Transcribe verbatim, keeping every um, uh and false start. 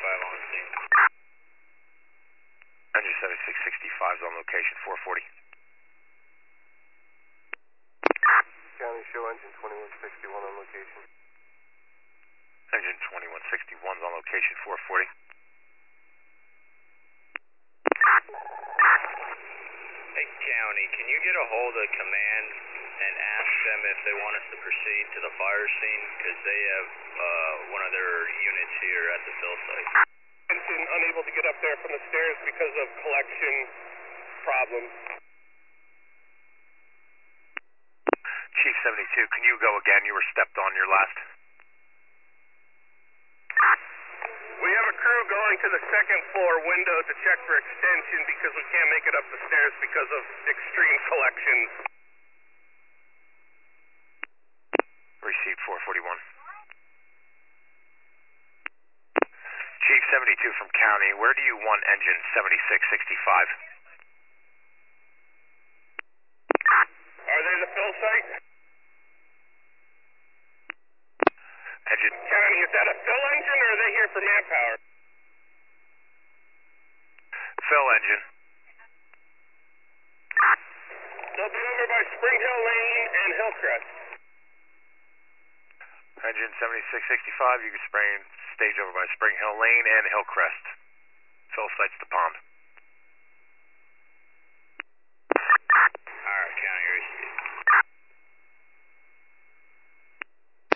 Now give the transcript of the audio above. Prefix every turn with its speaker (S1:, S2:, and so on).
S1: seventy-five on scene.
S2: Engine seventy-six sixty-five is on location, four forty.
S3: County, show engine twenty-one sixty-one on location.
S2: Engine twenty-one sixty-one is on location, four forty.
S1: Hey, County, can you get a hold of command and ask them if they want us to proceed to the fire scene? Because they have uh, one of their units here at the fill site.
S3: Engine unable to get up there from the stairs because of collection problems.
S2: Chief seventy-two, can you go again? You were stepped on your last.
S3: We have a crew going to the second floor window to check for extension because we can't make it up the stairs because of extreme collections.
S2: Received four forty-one. Chief seventy-two from County, where do you want engine seventy-six sixty-five?
S3: Are they the fill site?
S2: Engine.
S3: County, is that a fill engine or are they here for manpower?
S2: Fill engine.
S3: They'll be over by Spring Hill Lane and Hillcrest.
S2: Engine seventy-six sixty-five, you can spray stage over by Spring Hill Lane and Hillcrest. Fill site's the pond.